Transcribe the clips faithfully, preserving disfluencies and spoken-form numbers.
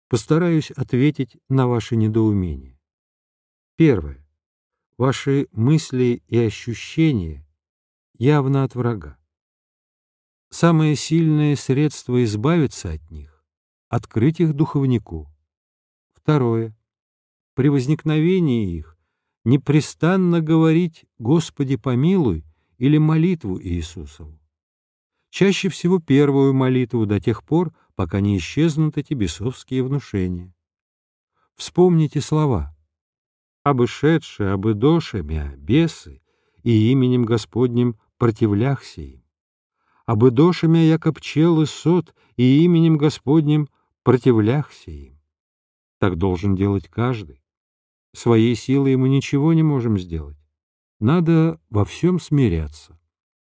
Постараюсь ответить на ваши недоумения. Первое. Ваши мысли и ощущения явно от врага. Самое сильное средство избавиться от них — открыть их духовнику. Второе. При возникновении их непрестанно говорить «Господи, помилуй» или молитву Иисусову. Чаще всего первую молитву до тех пор, пока не исчезнут эти бесовские внушения. Вспомните слова: «Обышедши, обыдоше мя бесы, и именем Господним противляхся им. Обыдоше мя, яко пчелы сот, и именем Господним противляхся им». Так должен делать каждый. Своей силой мы ничего не можем сделать. Надо во всем смиряться.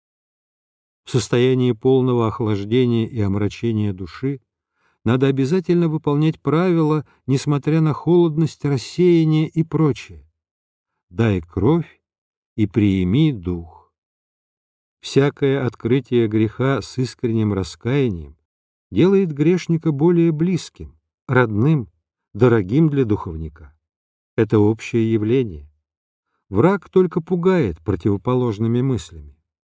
В состоянии полного охлаждения и омрачения души надо обязательно выполнять правила, несмотря на холодность, рассеяние и прочее. «Дай кровь и приими дух». Всякое открытие греха с искренним раскаянием делает грешника более близким, родным, дорогим для духовника. Это общее явление. Враг только пугает противоположными мыслями.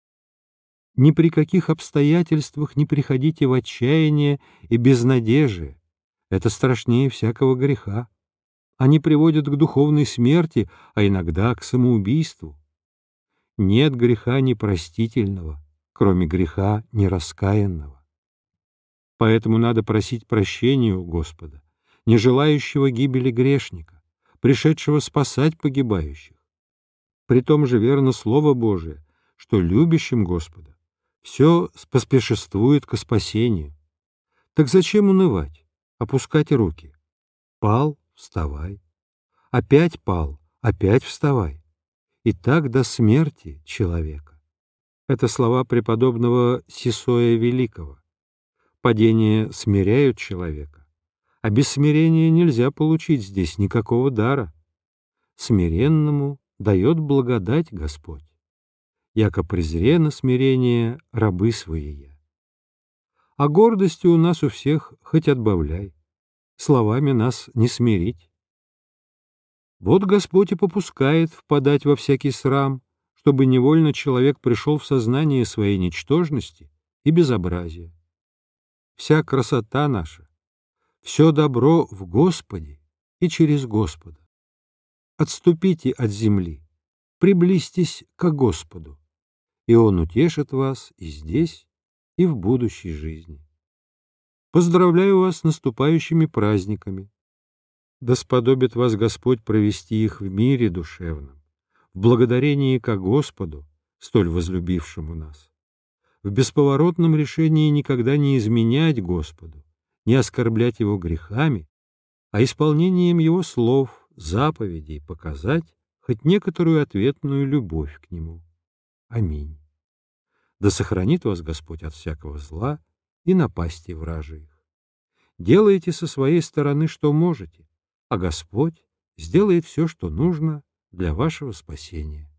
Ни при каких обстоятельствах не приходите в отчаяние и безнадежие. Это страшнее всякого греха. Они приводят к духовной смерти, а иногда к самоубийству. Нет греха непростительного, кроме греха нераскаянного. Поэтому надо просить прощения у Господа, не желающего гибели грешника, пришедшего спасать погибающих. При том же верно Слово Божие, что любящим Господа все поспешествует ко спасению. Так зачем унывать, опускать руки? Пал — вставай. Опять пал — опять вставай. И так до смерти человека. Это слова преподобного Сисоя Великого. Падения смиряют человека, а без смирения нельзя получить здесь никакого дара. Смиренному дает благодать Господь. Яко презрено смирение рабы свои. А гордости у нас у всех хоть отбавляй, словами нас не смирить. Вот Господь и попускает впадать во всякий срам, чтобы невольно человек пришел в сознание своей ничтожности и безобразия. Вся красота наша, все добро в Господе и через Господа. Отступите от земли, приблизьтесь ко Господу, и Он утешит вас и здесь, и в будущей жизни. Поздравляю вас с наступающими праздниками. Да сподобит вас Господь провести их в мире душевном, в благодарении ко Господу, столь возлюбившему нас, в бесповоротном решении никогда не изменять Господу, не оскорблять Его грехами, а исполнением Его слов, заповедей показать хоть некоторую ответную любовь к Нему. Аминь. Да сохранит вас Господь от всякого зла и напасти вражьих. Делайте со своей стороны, что можете, а Господь сделает все, что нужно для вашего спасения.